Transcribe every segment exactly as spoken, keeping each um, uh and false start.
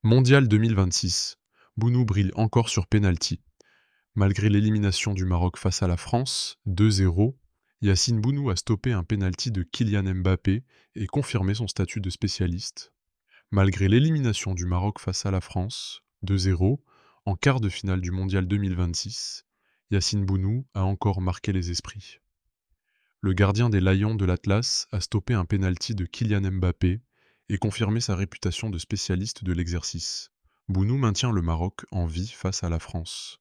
Mondial deux mille vingt-six. Bounou brille encore sur pénalty. Malgré l'élimination du Maroc face à la France, deux zéro, Yacine Bounou a stoppé un pénalty de Kylian Mbappé et confirmé son statut de spécialiste. Malgré l'élimination du Maroc face à la France, deux zéro, en quart de finale du Mondial deux mille vingt-six, Yacine Bounou a encore marqué les esprits. Le gardien des Lions de l'Atlas a stoppé un pénalty de Kylian Mbappé et confirmé sa réputation de spécialiste de l'exercice. Bounou maintient le Maroc en vie face à la France.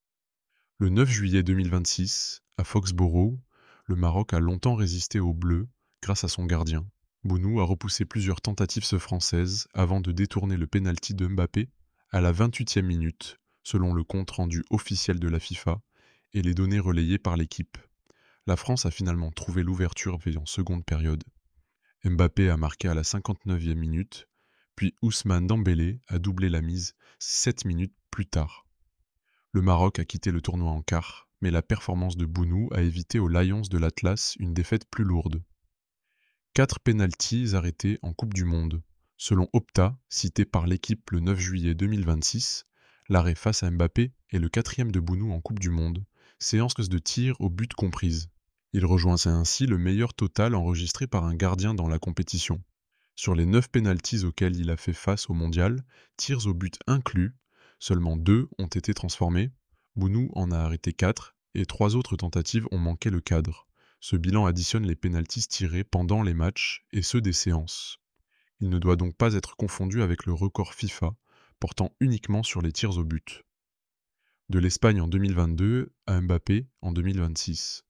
Le neuf juillet deux mille vingt-six, à Foxborough, le Maroc a longtemps résisté aux Bleus grâce à son gardien. Bounou a repoussé plusieurs tentatives françaises avant de détourner le pénalty de Mbappé à la vingt-huitième minute, selon le compte rendu officiel de la FIFA et les données relayées par l'équipe. La France a finalement trouvé l'ouverture en seconde période. Mbappé a marqué à la cinquante-neuvième minute, puis Ousmane Dembélé a doublé la mise sept minutes plus tard. Le Maroc a quitté le tournoi en quart, mais la performance de Bounou a évité aux Lions de l'Atlas une défaite plus lourde. Quatre pénaltys arrêtés en Coupe du Monde. Selon Opta, cité par l'équipe le neuf juillet deux mille vingt-six, l'arrêt face à Mbappé est le quatrième de Bounou en Coupe du Monde, séance de tir au but comprise. Il rejoint ainsi le meilleur total enregistré par un gardien dans la compétition. Sur les neuf pénaltys auxquels il a fait face au mondial, tirs au but inclus, seulement deux ont été transformés. Bounou en a arrêté quatre et trois autres tentatives ont manqué le cadre. Ce bilan additionne les pénaltys tirés pendant les matchs et ceux des séances. Il ne doit donc pas être confondu avec le record FIFA, portant uniquement sur les tirs au but. De l'Espagne en deux mille vingt-deux à Mbappé en deux mille vingt-six.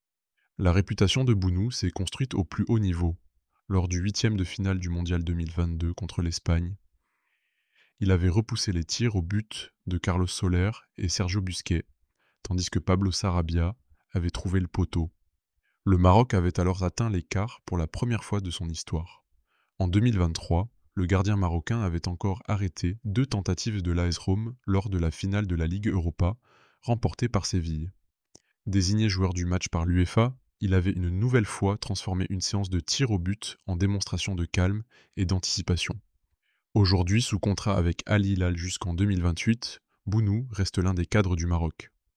La réputation de Bounou s'est construite au plus haut niveau, lors du huitième de finale du Mondial deux mille vingt-deux contre l'Espagne. Il avait repoussé les tirs au but de Carlos Soler et Sergio Busquets, tandis que Pablo Sarabia avait trouvé le poteau. Le Maroc avait alors atteint les quarts pour la première fois de son histoire. En deux mille vingt-trois, le gardien marocain avait encore arrêté deux tentatives de l'A S Rome lors de la finale de la Ligue Europa, remportée par Séville. Désigné joueur du match par l'UEFA, il avait une nouvelle fois transformé une séance de tir au but en démonstration de calme et d'anticipation. Aujourd'hui, sous contrat avec Al Hilal jusqu'en deux mille vingt-huit, Bounou reste l'un des cadres du Maroc.